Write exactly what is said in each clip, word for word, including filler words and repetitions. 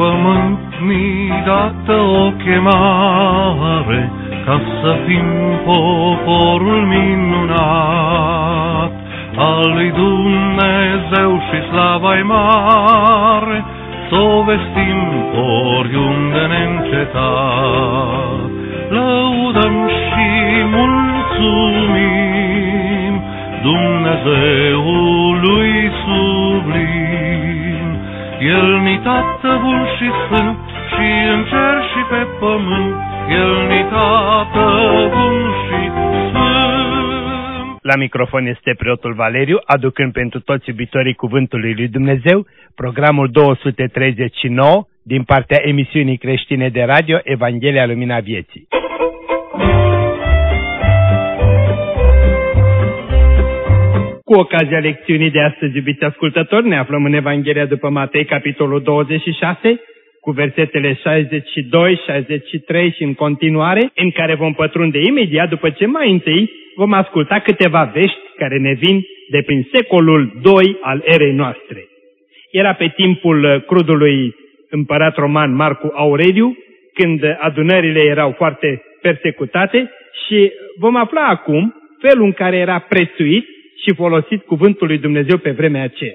pământ mi-i dată o chemare, ca să fim poporul minunat al lui Dumnezeu și slava-i mare, s-o vestim oriunde neîncetat. Lăudăm și mulțumim Dumnezeului sublim. El ni Tată bun și sfânt, și în cer și pe pământ, El ni Tată bun și sfânt. La microfon este preotul Valeriu, aducând pentru toți iubitorii Cuvântului lui Dumnezeu programul două sute treizeci și nouă din partea emisiunii creștine de radio Evanghelia Lumina Vieții. Cu ocazia lecțiunii de astăzi, iubiți ascultători, ne aflăm în Evanghelia după Matei, capitolul douăzeci și șase, cu versetele șaizeci și doi, șaizeci și trei și în continuare, în care vom pătrunde imediat după ce mai întâi vom asculta câteva vești care ne vin de prin secolul doi al erei noastre. Era pe timpul crudului împărat roman Marcu Aureliu, când adunările erau foarte persecutate, și vom afla acum felul în care era prețuit și folosit cuvântul lui Dumnezeu pe vremea aceea.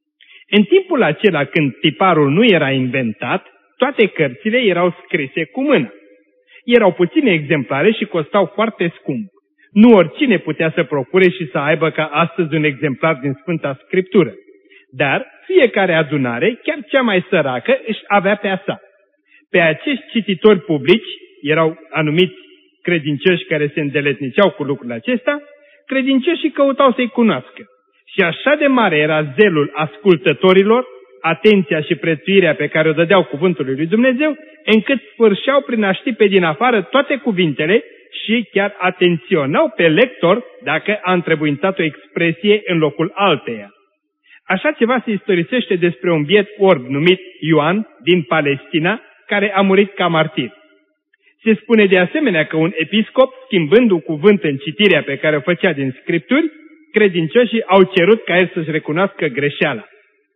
În timpul acela, când tiparul nu era inventat, toate cărțile erau scrise cu mână. Erau puține exemplare și costau foarte scump. Nu oricine putea să procure și să aibă ca astăzi un exemplar din Sfânta Scriptură. Dar fiecare adunare, chiar cea mai săracă, își avea pe a sa. Pe acești cititori publici, erau anumiți credincioși care se îndeletniceau cu lucrul acesta, credincioșii căutau să-i cunoască. Și așa de mare era zelul ascultătorilor, atenția și prețuirea pe care o dădeau cuvântului lui Dumnezeu, încât sfârșeau prin a ști pe din afară toate cuvintele și chiar atenționau pe lector dacă a întrebuințat o expresie în locul alteia. Așa ceva se istorisește despre un biet orb numit Ioan din Palestina, care a murit ca martir. Se spune de asemenea că un episcop, schimbând un cuvânt în citirea pe care o făcea din Scripturi, credincioșii au cerut ca el să-și recunoască greșeala.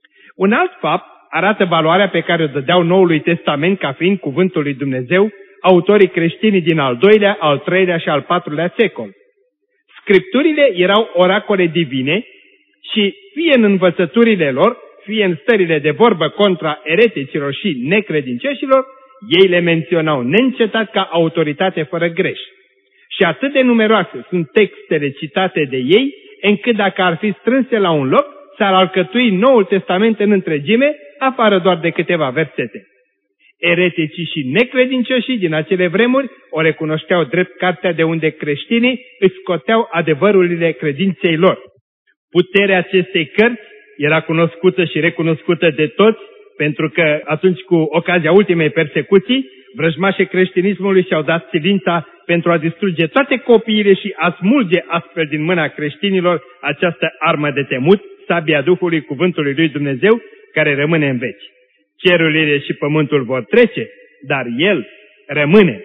Un alt fapt arată valoarea pe care o dădeau Noului Testament ca fiind cuvântul lui Dumnezeu autorii creștini din al doilea, al treilea și al patrulea secol. Scripturile erau oracole divine și fie în învățăturile lor, fie în stările de vorbă contra ereticilor și necredincioșilor, ei le menționau neîncetat ca autoritate fără greș. Și atât de numeroase sunt textele citate de ei, încât dacă ar fi strânse la un loc, s-ar alcătui Noul Testament în întregime, afară doar de câteva versete. Ereticii și necredincioșii din acele vremuri o recunoșteau drept cartea de unde creștinii își scoteau adevărurile credinței lor. Puterea acestei cărți era cunoscută și recunoscută de toți, pentru că atunci, cu ocazia ultimei persecuții, vrăjmașii creștinismului și-au dat silința pentru a distruge toate copiile și a smulge astfel din mâna creștinilor această armă de temut, sabia Duhului Cuvântului lui Dumnezeu, care rămâne în veci. Cerurile și pământul vor trece, dar El rămâne.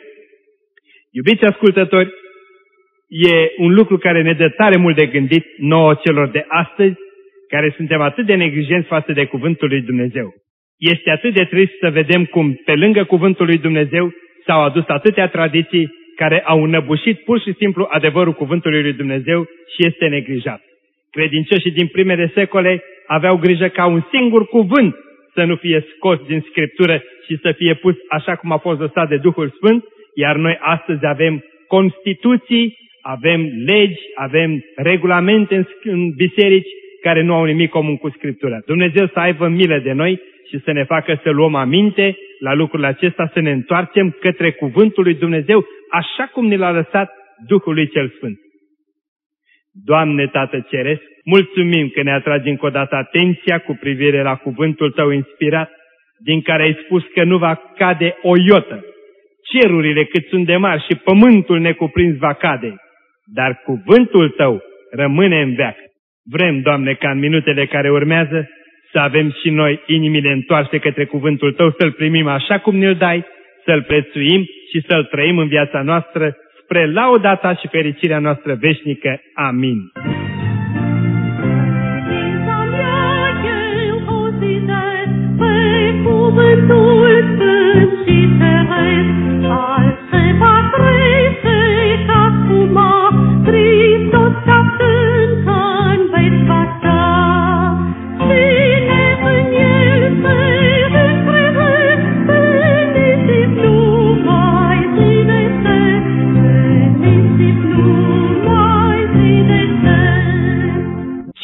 Iubiți ascultători, e un lucru care ne dă tare mult de gândit nouă celor de astăzi, care suntem atât de neglijenți față de Cuvântul lui Dumnezeu. Este atât de trist să vedem cum, pe lângă Cuvântul lui Dumnezeu, s-au adus atâtea tradiții care au înăbușit pur și simplu adevărul Cuvântului lui Dumnezeu și este neglijat. Credincioșii din primele secole aveau grijă ca un singur cuvânt să nu fie scos din Scriptură și să fie pus așa cum a fost lăsat de Duhul Sfânt, iar noi astăzi avem constituții, avem legi, avem regulamente în biserici care nu au nimic comun cu Scriptura. Dumnezeu să aibă milă de noi și să ne facă să luăm aminte la lucrul acesta, să ne întoarcem către Cuvântul lui Dumnezeu, așa cum ne l-a lăsat Duhul lui Cel Sfânt. Doamne Tată Ceresc, mulțumim că ne atragi încă o dată atenția cu privire la cuvântul Tău inspirat, din care ai spus că nu va cade o iotă. Cerurile cât sunt de mari și pământul necuprins va cade, dar cuvântul Tău rămâne în veac. Vrem, Doamne, ca în minutele care urmează să avem și noi inimile întoarse către cuvântul Tău, să-L primim așa cum ne-L dai, să-L prețuim și să-L trăim în viața noastră, spre lauda Ta și fericirea noastră veșnică. Amin. Cuvântul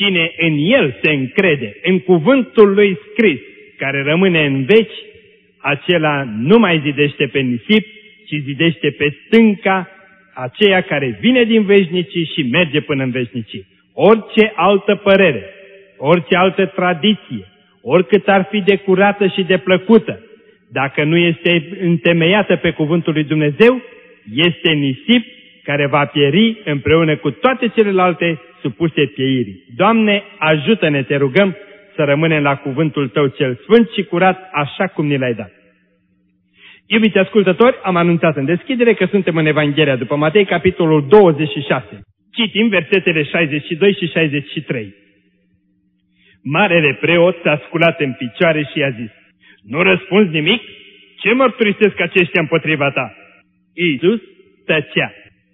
Cine în El se încrede, în cuvântul Lui scris, care rămâne în veci, acela nu mai zidește pe nisip, ci zidește pe stânca aceea care vine din veșnicii și merge până în veșnicii. Orice altă părere, orice altă tradiție, oricât ar fi de curată și de plăcută, dacă nu este întemeiată pe cuvântul lui Dumnezeu, este nisip care va pieri împreună cu toate celelalte supuse pieirii. Doamne, ajută-ne, te rugăm, să rămânem la cuvântul Tău cel sfânt și curat, așa cum ni l-ai dat. Iubiți ascultători, am anunțat în deschidere că suntem în Evanghelia după Matei, capitolul douăzeci și șase. Citim versetele șaizeci și doi și șaizeci și trei. Marele preot s-a sculat în picioare și i-a zis: nu răspunzi nimic? Ce mărturisesc aceștia împotriva ta? Iisus tăcea.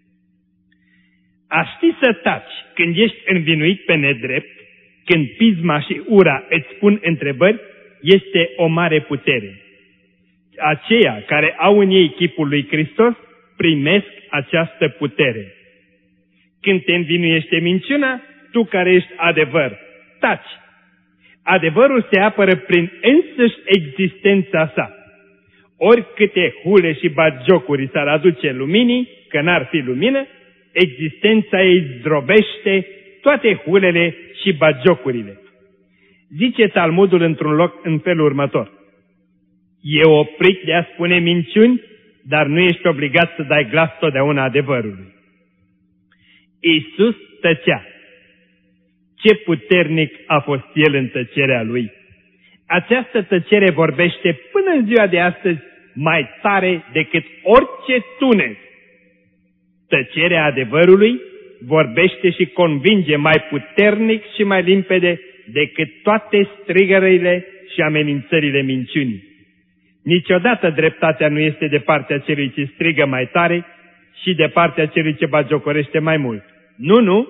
A ști să taci când ești învinuit pe nedrept, când pisma și ura îți pun întrebări, este o mare putere. Aceia care au în ei chipul lui Hristos primesc această putere. Când te învinuiește minciuna, tu care ești adevăr, taci. Adevărul se apără prin însăși existența sa. Oricâte hule și batjocuri s-ar aduce luminii, că n-ar fi lumină, existența ei zdrobește toate hulele și batjocurile. Zice Talmudul într-un loc în felul următor: e oprit de a spune minciuni, dar nu ești obligat să dai glas totdeauna adevărului. Iisus tăcea. Ce puternic a fost El în tăcerea Lui! Această tăcere vorbește până în ziua de astăzi mai tare decât orice tunet. Tăcerea adevărului vorbește și convinge mai puternic și mai limpede decât toate strigările și amenințările minciunii. Niciodată dreptatea nu este de partea celui ce strigă mai tare și de partea celui ce bagiocorește mai mult. Nu, nu!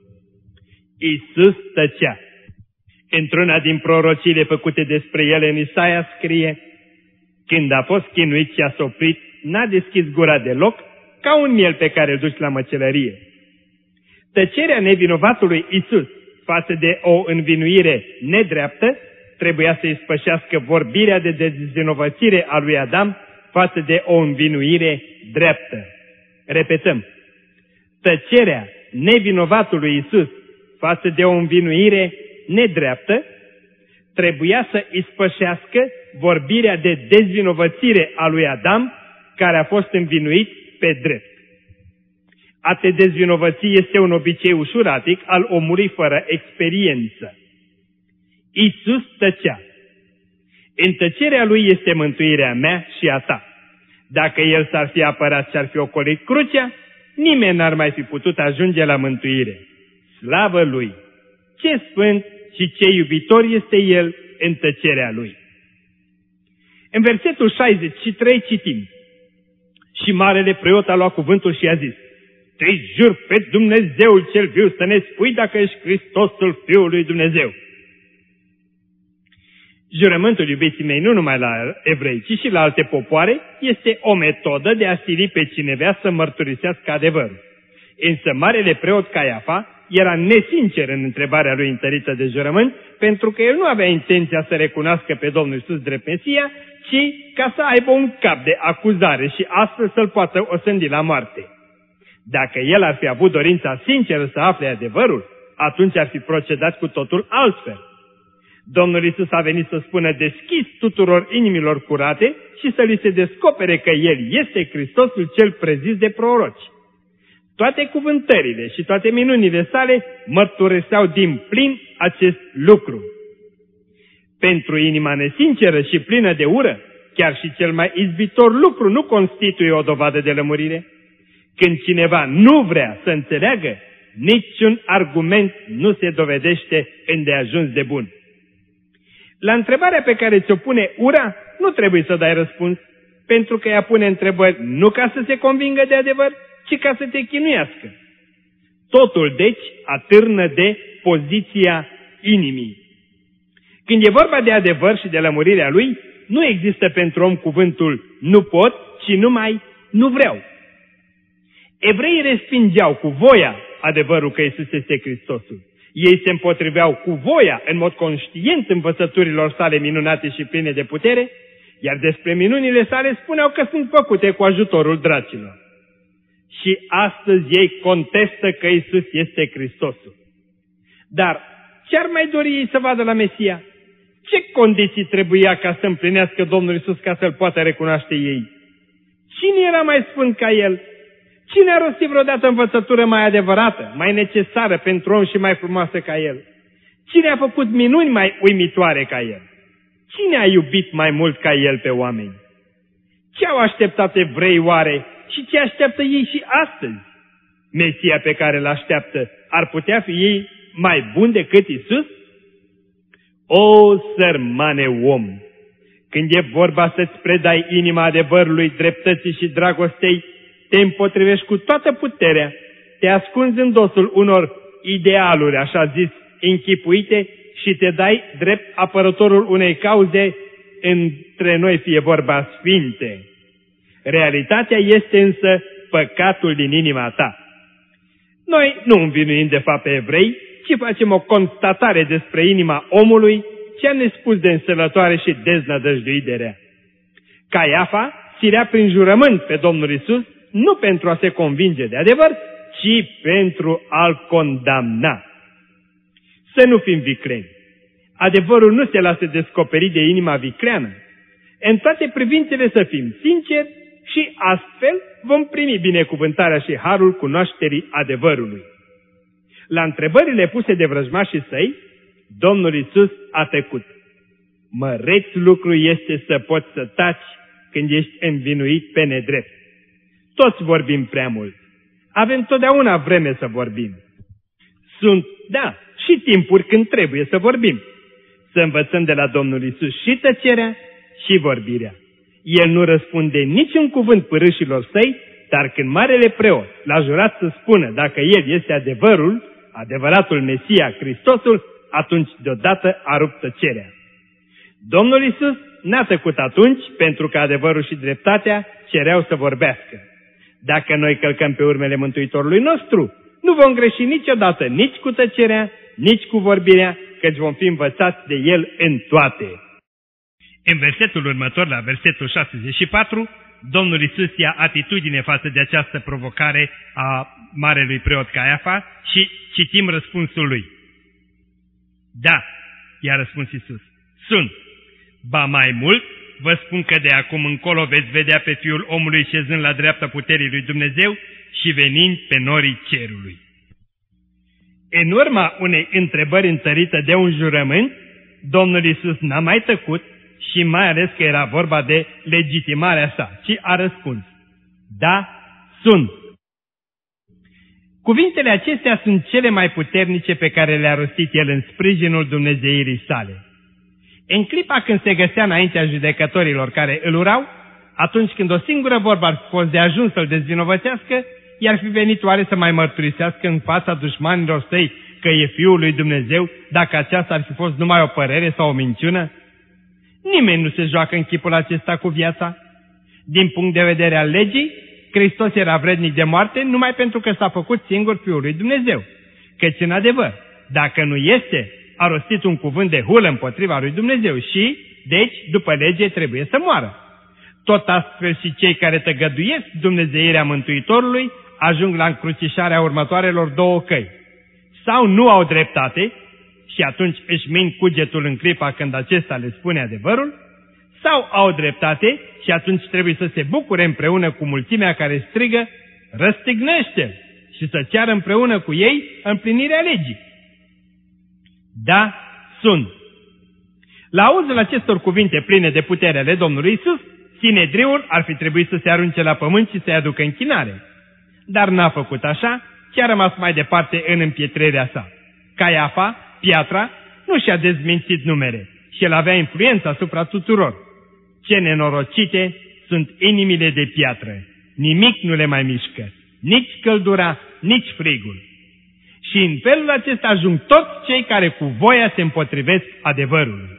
Iisus tăcea. Într-una din prorociile făcute despre El în Isaia scrie: când a fost chinuit și a sofrit, n-a deschis gura deloc, ca un miel pe care îl duci la măcelărie. Tăcerea nevinovatului Iisus față de o învinuire nedreaptă trebuia să ispășească vorbirea de dezvinovățire a lui Adam față de o învinuire dreaptă. Repetăm: tăcerea nevinovatului Iisus față de o învinuire nedreaptă trebuia să ispășească vorbirea de dezvinovățire a lui Adam, care a fost învinuit pe drept. A te dezvinovăți este un obicei ușuratic al omului fără experiență. Iisus tăcea. În tăcerea Lui este mântuirea mea și a ta. Dacă El s-ar fi apărat și ar fi ocolit crucea, nimeni n-ar mai fi putut ajunge la mântuire. Slavă Lui! Ce sfânt și ce iubitor este El în tăcerea Lui! În versetul șaizeci și trei citim: și marele preot a luat cuvântul și a zis: te jur pe Dumnezeul cel viu să ne spui dacă ești Hristosul Fiul lui Dumnezeu. Jurământul, iubiții mei, nu numai la evrei, ci și la alte popoare, este o metodă de a sili pe cineva să mărturisească adevărul. Însă marele preot Caiafa era nesincer în întrebarea lui întărită de jurământ, pentru că el nu avea intenția să recunoască pe Domnul Iisus drept Mesia, ci ca să aibă un cap de acuzare și astfel să-l poată osândi la moarte. Dacă el ar fi avut dorința sinceră să afle adevărul, atunci ar fi procedat cu totul altfel. Domnul Iisus a venit să spună deschis tuturor inimilor curate și să li se descopere că El este Hristosul cel prezis de proroci. Toate cuvântările și toate minunile sale mărturiseau din plin acest lucru. Pentru inima nesinceră și plină de ură, chiar și cel mai izbitor lucru nu constituie o dovadă de lămurire. Când cineva nu vrea să înțeleagă, niciun argument nu se dovedește îndeajuns de bun. La întrebarea pe care ți-o pune ura, nu trebuie să dai răspuns, pentru că ea pune întrebări nu ca să se convingă de adevăr, ci ca să te chinuiască. Totul, deci, atârnă de poziția inimii. Când e vorba de adevăr și de lămurirea lui, nu există pentru om cuvântul nu pot, ci numai nu vreau. Evreii respingeau cu voia adevărul că Iisus este Hristosul. Ei se împotriveau cu voia, în mod conștient, învățăturilor sale minunate și pline de putere, iar despre minunile sale spuneau că sunt făcute cu ajutorul dracilor. Și astăzi ei contestă că Iisus este Hristosul. Dar ce ar mai dori ei să vadă la Mesia? Ce condiții trebuia ca să împlinească Domnul Iisus ca să-L poată recunoaște ei? Cine era mai sfânt ca El? Cine a rostit vreodată învățătură mai adevărată, mai necesară pentru om și mai frumoasă ca El? Cine a făcut minuni mai uimitoare ca El? Cine a iubit mai mult ca El pe oameni? Ce au așteptat evrei oare și ce așteaptă ei și astăzi? Mesia pe care îl așteaptă, ar putea fi ei mai bun decât Iisus? O, sărmane om! Când e vorba să-ți predai inima adevărului, dreptății și dragostei, te împotrivești cu toată puterea, te ascunzi în dosul unor idealuri, așa zis, închipuite și te dai drept apărătorul unei cauze, între noi fie vorba sfinte. Realitatea este însă păcatul din inima ta. Noi nu învinuim de fapt pe evrei, ci facem o constatare despre inima omului, ce a nespus de înșelătoare și deznădăjduit de rea. Caiafa sirea prin jurământ pe Domnul Iisus, nu pentru a se convinge de adevăr, ci pentru a-L condamna. Să nu fim vicleni. Adevărul nu se lasă descoperit de inima vicleană. În toate privințele să fim sinceri și astfel vom primi binecuvântarea și harul cunoașterii adevărului. La întrebările puse de vrăjmașii săi, Domnul Iisus a tăcut. Măreț lucru este să poți să taci când ești învinuit pe nedrept. Toți vorbim prea mult. Avem totdeauna vreme să vorbim. Sunt, da, și timpuri când trebuie să vorbim. Să învățăm de la Domnul Iisus și tăcerea și vorbirea. El nu răspunde niciun cuvânt părâșilor săi, dar când marele preot l-a jurat să spună dacă el este adevărul, adevăratul Mesia, Hristosul, atunci deodată a rupt tăcerea. Domnul Iisus n-a tăcut atunci, pentru că adevărul și dreptatea cereau să vorbească. Dacă noi călcăm pe urmele Mântuitorului nostru, nu vom greși niciodată nici cu tăcerea, nici cu vorbirea, căci vom fi învățați de El în toate. În versetul următor, la versetul șaizeci și patru, Domnul Iisus ia atitudine față de această provocare a marelui preot Caiafa și citim răspunsul lui. Da, i-a răspuns Iisus, sunt. Ba mai mult, vă spun că de acum încolo veți vedea pe Fiul omului șezând la dreapta puterii lui Dumnezeu și venind pe norii cerului. În urma unei întrebări întărite de un jurământ, Domnul Iisus n-a mai tăcut și mai ales că era vorba de legitimarea sa, ci a răspuns, da, sunt. Cuvintele acestea sunt cele mai puternice pe care le-a rostit el în sprijinul dumnezeirii sale. În clipa când se găsea înaintea judecătorilor care îl urau, atunci când o singură vorbă ar fi fost de ajuns să-l dezvinovățească, i-ar fi venit oare să mai mărturisească în fața dușmanilor săi că e Fiul lui Dumnezeu, dacă aceasta ar fi fost numai o părere sau o minciună? Nimeni nu se joacă în chipul acesta cu viața. Din punct de vedere al legii, Hristos era vrednic de moarte numai pentru că s-a făcut singur Fiul lui Dumnezeu. Căci în adevăr, dacă nu este, a rostit un cuvânt de hulă împotriva lui Dumnezeu și, deci, după lege trebuie să moară. Tot astfel și cei care tăgăduiesc dumnezeirea Mântuitorului ajung la încrucișarea următoarelor două căi. Sau nu au dreptate și atunci își mint cugetul în clipa când acesta le spune adevărul, sau au dreptate și atunci trebuie să se bucure împreună cu mulțimea care strigă, răstignește-l, și să ceară împreună cu ei împlinirea legii. Da, sunt. La auzul acestor cuvinte pline de putere ale Domnului Iisus, Sinedriul ar fi trebuit să se arunce la pământ și să-i aducă închinare. Dar n-a făcut așa, ci a rămas mai departe în împietrirea sa. Caiafa, piatra, nu și-a dezmințit numere și el avea influența asupra tuturor. Ce nenorocite sunt inimile de piatră, nimic nu le mai mișcă, nici căldura, nici frigul. Și în felul acesta ajung toți cei care cu voia se împotrivesc adevărului.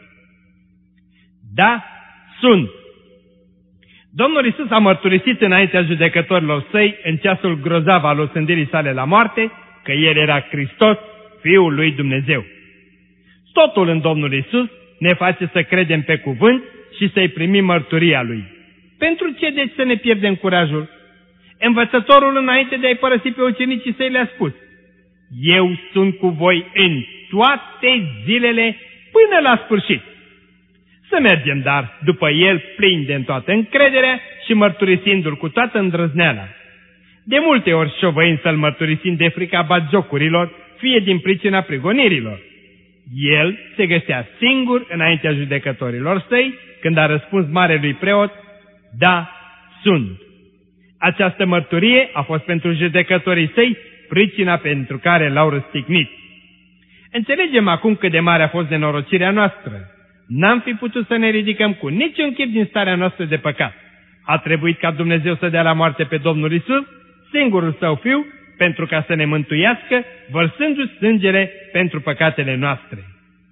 Da, sunt. Domnul Iisus a mărturisit înaintea judecătorilor săi, în ceasul grozav al osândirii sale la moarte, că El era Hristos, Fiul lui Dumnezeu. Totul în Domnul Iisus ne face să credem pe cuvânt și să-i primim mărturia Lui. Pentru ce deci să ne pierdem curajul? Învățătorul, înainte de a-i părăsi pe ucenicii săi, le-a spus: eu sunt cu voi în toate zilele până la sfârșit. Să mergem, dar, după El plini de toată încrederea și mărturisindu-L cu toată îndrăzneala. De multe ori șovăind să-L mărturisim de frica batjocurilor, fie din pricina prigonirilor. El se găsea singur înaintea judecătorilor săi, când a răspuns marelui preot: da, sunt. Această mărturie a fost pentru judecătorii săi pricina pentru care l-au răstignit. Înțelegem acum cât de mare a fost nenorocirea noastră. N-am fi putut să ne ridicăm cu niciun chip din starea noastră de păcat. A trebuit ca Dumnezeu să dea la moarte pe Domnul Iisus, singurul Său Fiu, pentru ca să ne mântuiască, vărsându-și sângele pentru păcatele noastre.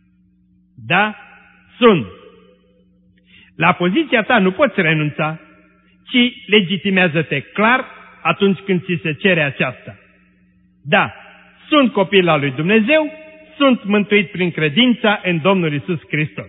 Da, sunt. La poziția ta nu poți renunța, ci legitimează-te clar atunci când ți se cere aceasta. Da, sunt copil al lui Dumnezeu, sunt mântuit prin credința în Domnul Iisus Hristos.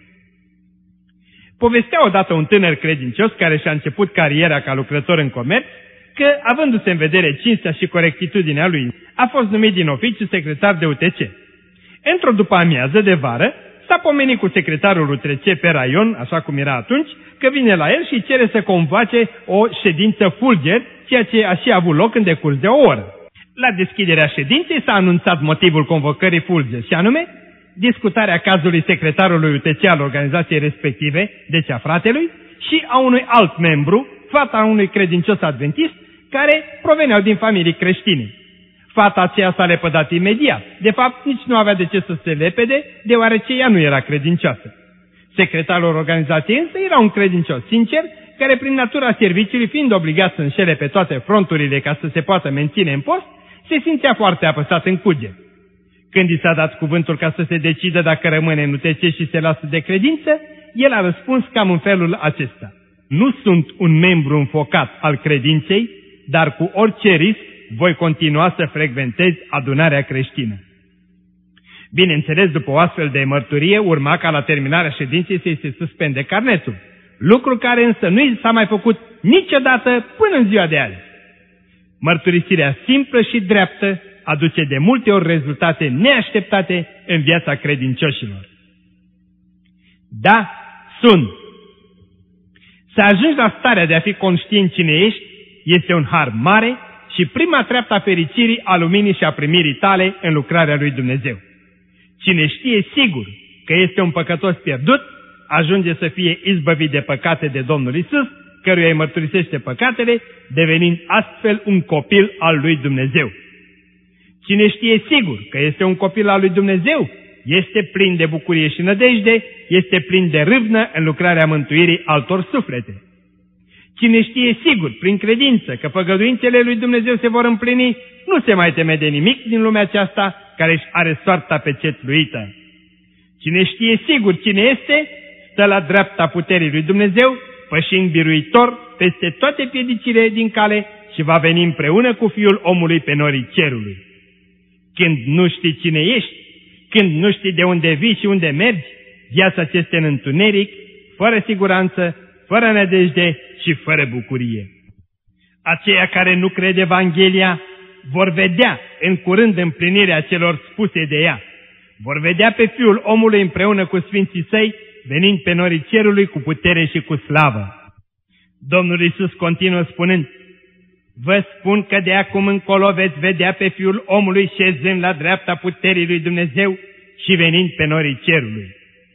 Povestea odată un tânăr credincios care și-a început cariera ca lucrător în comerț, că, avându-se în vedere cinstea și corectitudinea lui, a fost numit din oficiu secretar de U T C. Într-o după-amiază de vară, s-a pomenit cu secretarul U T C pe raion, așa cum era atunci, că vine la el și cere să convoace o ședință fulger, ceea ce a și avut loc în decurs de o oră. La deschiderea ședinței s-a anunțat motivul convocării fulger, și anume discutarea cazului secretarului U T C al organizației respective, deci a fratelui, și a unui alt membru, fata unui credincios adventist, care proveneau din familii creștine. Fata aceea s-a lepădat imediat. De fapt, nici nu avea de ce să se lepede, deoarece ea nu era credincioasă. Secretarul organizației însă era un credincios sincer, care prin natura serviciului, fiind obligat să înșele pe toate fronturile ca să se poată menține în post, se simțea foarte apăsat în cuget. Când i s-a dat cuvântul ca să se decidă dacă rămâne în U T C și se lasă de credință, el a răspuns cam în felul acesta: nu sunt un membru înfocat al credinței, dar cu orice risc voi continua să frecventez adunarea creștină. Bineînțeles, după o astfel de mărturie, urma ca la terminarea ședinței să-i se suspende carnetul, lucru care însă nu i s-a mai făcut niciodată până în ziua de azi. Mărturisirea simplă și dreaptă aduce de multe ori rezultate neașteptate în viața credincioșilor. Da, sunt. Să ajungi la starea de a fi conștient cine ești este un har mare și prima treaptă a fericirii, a luminii și a primirii tale în lucrarea lui Dumnezeu. Cine știe sigur că este un păcătos pierdut, ajunge să fie izbăvit de păcate de Domnul Iisus, căruia îi mărturisește păcatele, devenind astfel un copil al lui Dumnezeu. Cine știe sigur că este un copil al lui Dumnezeu, este plin de bucurie și nădejde, este plin de râvnă în lucrarea mântuirii altor suflete. Cine știe sigur, prin credință, că făgăduințele lui Dumnezeu se vor împlini, nu se mai teme de nimic din lumea aceasta care își are soarta pecetluită. Cine știe sigur cine este, stă la dreapta puterii lui Dumnezeu, pășind biruitor peste toate piedicile din cale și va veni împreună cu Fiul omului pe norii cerului. Când nu știi cine ești, când nu știi de unde vii și unde mergi, viața ți este în întuneric, fără siguranță, fără nădejde și fără bucurie. Aceia care nu cred Evanghelia vor vedea în curând împlinirea celor spuse de ea. Vor vedea pe Fiul omului împreună cu Sfinții Săi, venind pe norii cerului cu putere și cu slavă. Domnul Iisus continuă spunând: vă spun că de acum încolo veți vedea pe Fiul omului șezând la dreapta puterii lui Dumnezeu și venind pe norii cerului.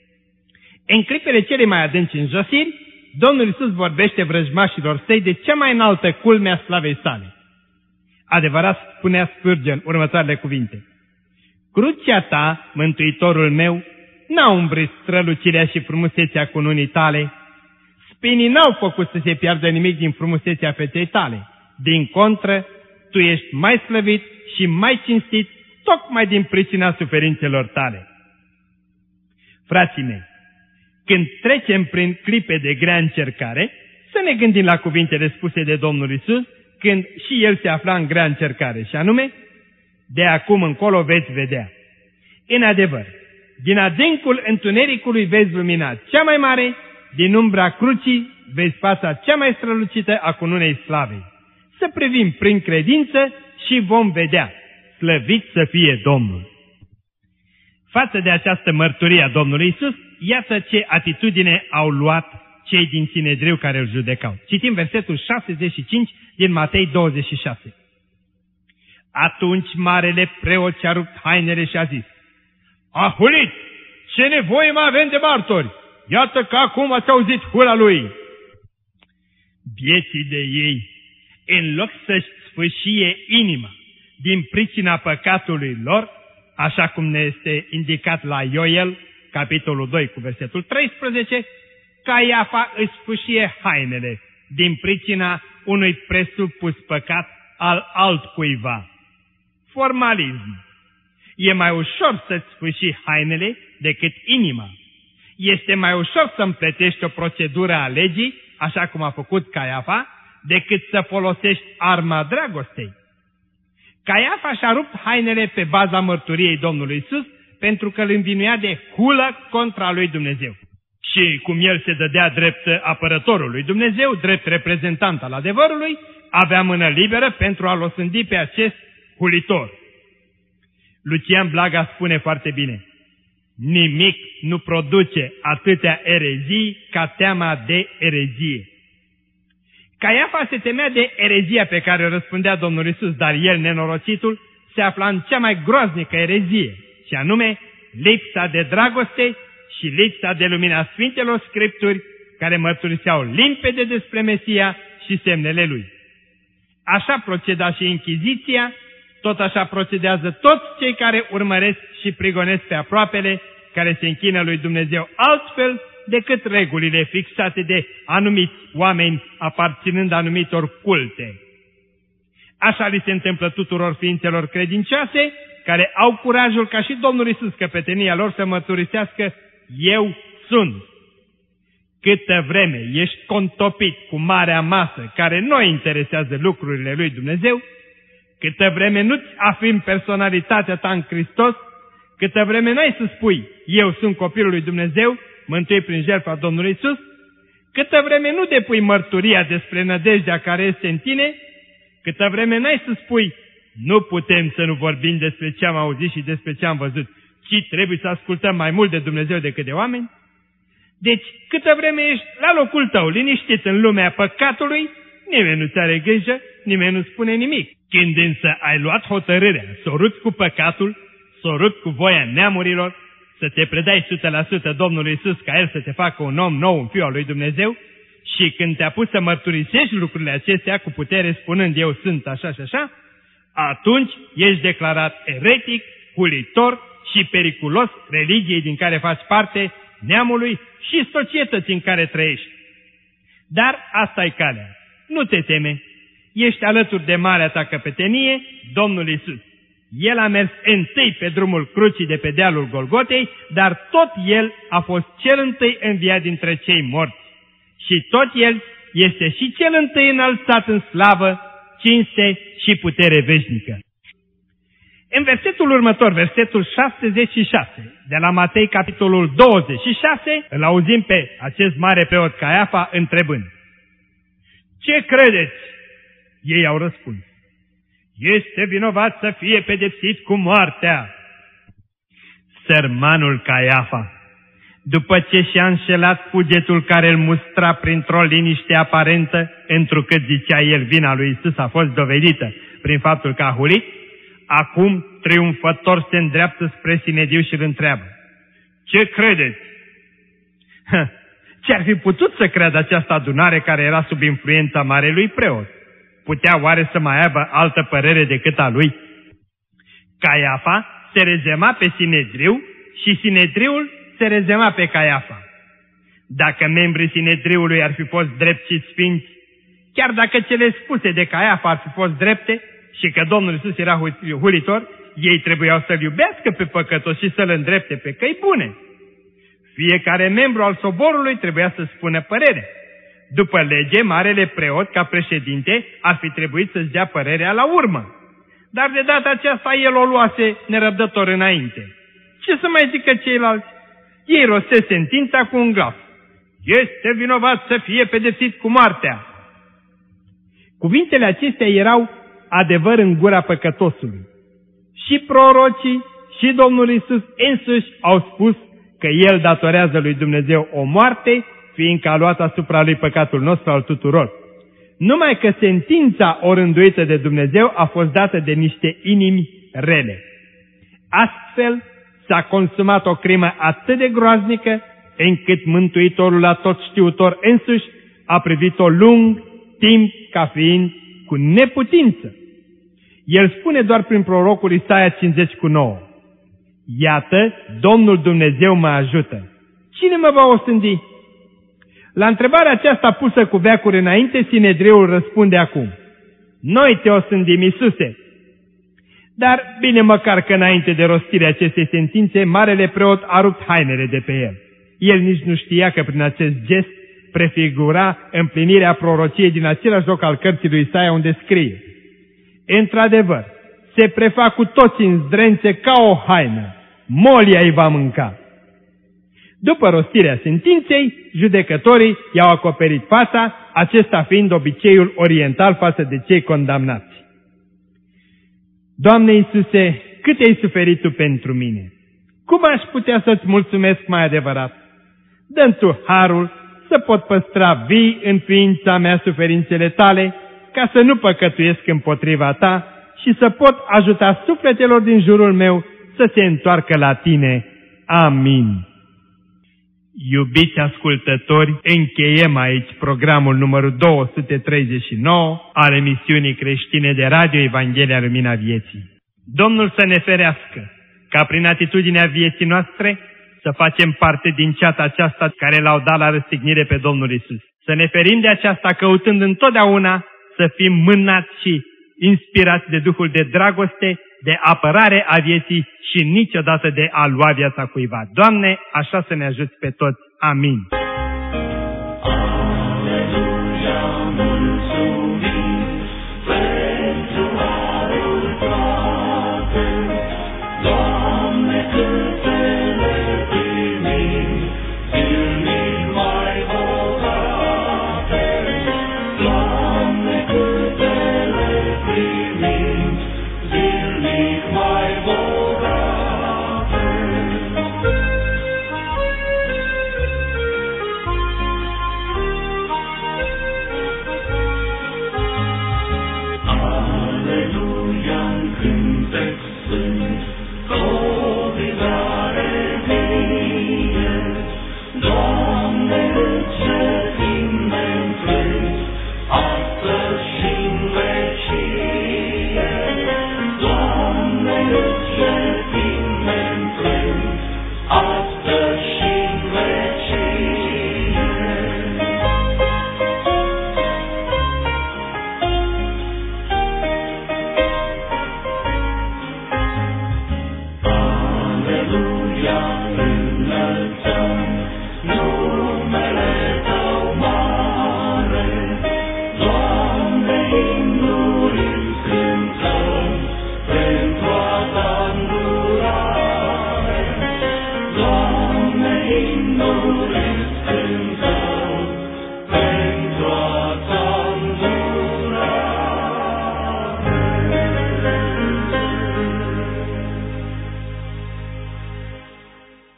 În clipele cele mai adânci înjosiri, Domnul Iisus vorbește vrăjmașilor săi de cea mai înaltă culme a slavei sale. Adevărat, spunea Spurgeon următoarele cuvinte: crucea ta, Mântuitorul meu, n-au umbrit strălucirea și frumusețea cununii tale, spinii n-au făcut să se piardă nimic din frumusețea feței tale. Din contră, tu ești mai slăvit și mai cinstit, tocmai din pricina suferințelor tale. Frații mei, când trecem prin clipe de grea încercare, să ne gândim la cuvintele spuse de Domnul Iisus, când și El se afla în grea încercare, și anume: de acum încolo veți vedea. În adevăr, din adâncul întunericului vezi lumina cea mai mare, din umbra crucii vezi fața cea mai strălucită a cununei slavei. Să privim prin credință și vom vedea. Slăvit să fie Domnul! Față de această mărturie a Domnului Iisus, iată ce atitudine au luat cei din Sinedriu care îl judecau. Citim versetul șaptezeci și cinci din Matei douăzeci și șase. Atunci marele preot și-a rupt hainele și a zis: a hulit! Ce nevoie mai avem de martori? Iată că acum ați auzit hula lui. Vieții de ei, în loc să-și sfâșie inima din pricina păcatului lor, așa cum ne este indicat la Ioel, capitolul doi, cu versetul treisprezece, Caiafa își sfâșie hainele din pricina unui presupus păcat al altcuiva. Formalism. E mai ușor să-ți sfâși hainele decât inima. Este mai ușor să împletești o procedură a legii, așa cum a făcut Caiafa, decât să folosești arma dragostei. Caiafa și-a rupt hainele pe baza mărturiei Domnului Iisus, pentru că îl învinuia de hulă contra lui Dumnezeu. Și cum el se dădea drept apărătorul lui Dumnezeu, drept reprezentant al adevărului, avea mână liberă pentru a-l osândi pe acest hulitor. Lucian Blaga spune foarte bine: nimic nu produce atâtea erezii ca teama de erezie. Caiafa se temea de erezia pe care o răspundea Domnul Iisus, dar el, nenorocitul, se afla în cea mai groaznică erezie, și anume lipsa de dragoste și lipsa de lumina Sfintelor Scripturi, care mărturiseau limpede despre Mesia și semnele lui. Așa proceda și Inchiziția, tot așa procedează toți cei care urmăresc și prigonesc pe aproapele, care se închină lui Dumnezeu altfel decât regulile fixate de anumiți oameni aparținând anumitor culte. Așa li se întâmplă tuturor ființelor credincioase, care au curajul ca și Domnul Iisus, căpetenia lor, să mărturisească: eu sunt. Câtă vreme ești contopit cu marea masă care nu interesează lucrurile lui Dumnezeu, câtă vreme nu-ți afirmi personalitatea ta în Hristos, câtă vreme n-ai să spui: eu sunt copilul lui Dumnezeu, mântuit prin jertfa Domnului Iisus, câtă vreme nu depui mărturia despre nădejdea care este în tine, câtă vreme n-ai să spui: nu putem să nu vorbim despre ce am auzit și despre ce am văzut, ci trebuie să ascultăm mai mult de Dumnezeu decât de oameni. Deci, câtă vreme ești la locul tău, liniștit în lumea păcatului, nimeni nu-ți are grijă, nimeni nu spune nimic. Când însă ai luat hotărârea să o rupi cu păcatul, să o rupi cu voia neamurilor, să te predai o sută la sută Domnului Iisus ca El să te facă un om nou, un fiu al lui Dumnezeu, și când te-a pus să mărturisești lucrurile acestea cu putere spunând: eu sunt așa și așa, atunci ești declarat eretic, hulitor și periculos religiei din care faci parte, neamului și societății în care trăiești. Dar asta e calea. Nu te teme. Ești alături de marea ta căpetenie, Domnul Iisus. El a mers întâi pe drumul crucii de pe dealul Golgotei, dar tot El a fost cel întâi înviat dintre cei morți. Și tot El este și cel întâi înălțat în slavă, cinste și putere veșnică. În versetul următor, versetul șaptezeci și șase, de la Matei, capitolul douăzeci și șase, îl auzim pe acest mare preot Caiafa întrebând: ce credeți? Ei au răspuns: este vinovat să fie pedepsit cu moartea. Sărmanul Caiafa, după ce și-a înșelat cugetul care îl mustra printr-o liniște aparentă, întrucât zicea el vina lui Iisus a fost dovedită prin faptul că a hulit, acum triumfător se îndreaptă spre Sinedriu și îl întreabă: ce credeți? Ce-ar fi putut să creadă această adunare care era sub influența marelui preot? Putea oare să mai aibă altă părere decât a lui? Caiafa se rezema pe Sinedriu și Sinedriul se rezema pe Caiafa. Dacă membrii Sinedriului ar fi fost drepți și sfinți, chiar dacă cele spuse de Caiafa ar fi fost drepte și că Domnul Iisus era hulitor, ei trebuiau să-l iubească pe păcătos și să-l îndrepte pe căi bune. Fiecare membru al soborului trebuia să spună părere. După lege, marele preot, ca președinte, ar fi trebuit să-și dea părerea la urmă. Dar de data aceasta el o luase nerăbdător înainte. Ce să mai zică ceilalți? Ei rostesc sentința cu un glas. Este vinovat să fie pedepsit cu moartea. Cuvintele acestea erau adevăr în gura păcătosului. Și prorocii și Domnul Iisus însuși au spus că El datorează lui Dumnezeu o moarte, fiindcă a luat asupra lui păcatul nostru al tuturor. Numai că sentința orânduită de Dumnezeu a fost dată de niște inimi rele. Astfel s-a consumat o crimă atât de groaznică, încât Mântuitorul Atotștiutor însuși a privit-o lung timp ca fiind cu neputință. El spune doar prin prorocul Isaia cincizeci cu nouă. Iată, Domnul Dumnezeu mă ajută. Cine mă va osândi? La întrebarea aceasta pusă cu veacuri înainte, Sinedriul răspunde acum. Noi te osândim, Iisuse. Dar bine măcar că înainte de rostirea acestei sentințe, marele preot a rupt hainele de pe el. El nici nu știa că prin acest gest prefigura împlinirea prorociei din același loc al cărții lui Isaia, unde scrie: într-adevăr, se prefac cu toți în zdrențe ca o haină, molia îi va mânca. După rostirea sentinței, judecătorii i-au acoperit fața, acesta fiind obiceiul oriental față de cei condamnați. Doamne Iisuse, cât ai suferit Tu pentru mine? Cum aș putea să-ți mulțumesc mai adevărat? Dă-mi Tu harul să pot păstra vii în ființa mea suferințele Tale, ca să nu păcătuiesc împotriva Ta și să pot ajuta sufletelor din jurul meu să se întoarcă la Tine. Amin. Iubiți ascultători, încheiem aici programul numărul două sute treizeci și nouă al emisiunii creștine de Radio Evanghelia Lumina Vieții. Domnul să ne ferească ca prin atitudinea vieții noastre să facem parte din ceata aceasta care L-au dat la răstignire pe Domnul Iisus. Să ne ferim de aceasta căutând întotdeauna să fim mânați și inspirați de Duhul de dragoste, de apărare a vieții și niciodată de a lua viața cuiva. Doamne, așa să ne ajuți pe toți. Amin. Aleluia, înălțăm numele Tău.